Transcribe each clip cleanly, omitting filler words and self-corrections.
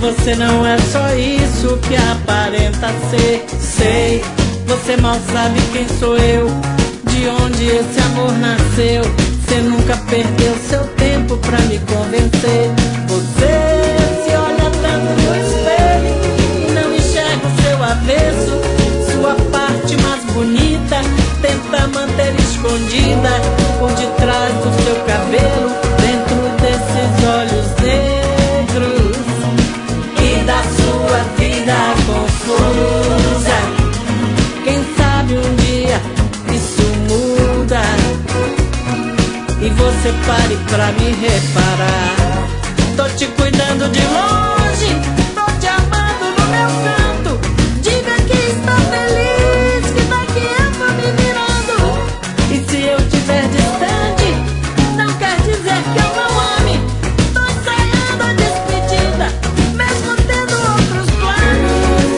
você não é só isso que aparenta ser. Sei, você mal sabe quem sou eu, de onde esse amor nasceu. Você nunca perdeu seu tempo pra me convencer. Você se olha tanto no espelho e não enxerga o seu avesso. Sua parte mais bonita tenta manter escondida por detrás do seu cabelo, dentro desses olhos negros e da sua vida confusa. Quem sabe um dia isso muda e você pare pra me reparar. Tô te cuidando de longe, tô te amando no meu canto. Diga que está feliz, que daqui eu vou me virando. E se eu estiver distante, não quer dizer que eu não ame. Tô ensaiando a despedida, mesmo tendo outros planos.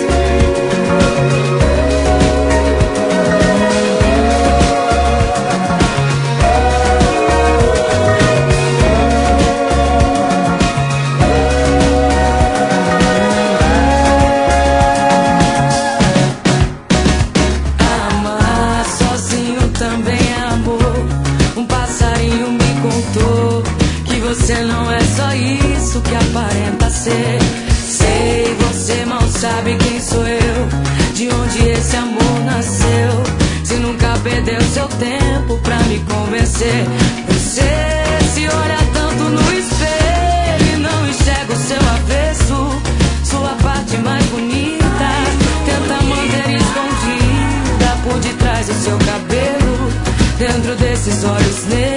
Amar sozinho também é amor. Um passarinho me contou que você não é só isso que aparenta ser. Sei, você mal sabe quem sou eu, de onde esse amor nasceu. Se nunca perdeu seu tempo pra me convencer. Você se olha tanto no espelho e não enxerga o seu avesso. Sua parte mais bonita tenta manter escondida por detrás do seu cabelo, dentro desses olhos negros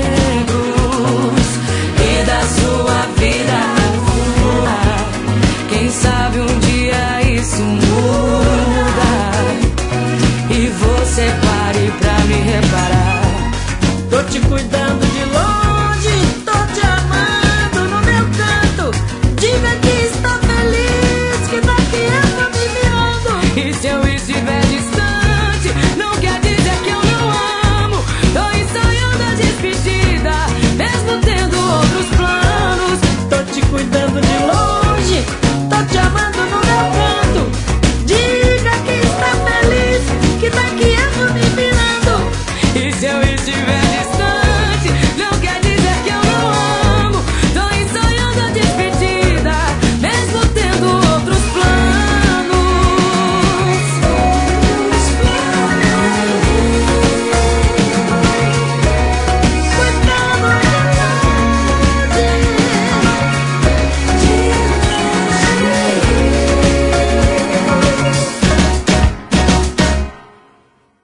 e da sua vida. Quem sabe um dia isso muda e você pare pra me reparar. Tô te cuidando de longe, tô te amando no meu canto. Diga que está feliz, que daqui eu vou me virando. E se eu estiver distante, não quer dizer que eu não amo. Tô ensaiando a despedida, mesmo tendo outros planos. Tô te cuidando de longe, tô te amando no meu canto. Diga que está feliz, que daqui eu vou me virando. E se eu estiver distante,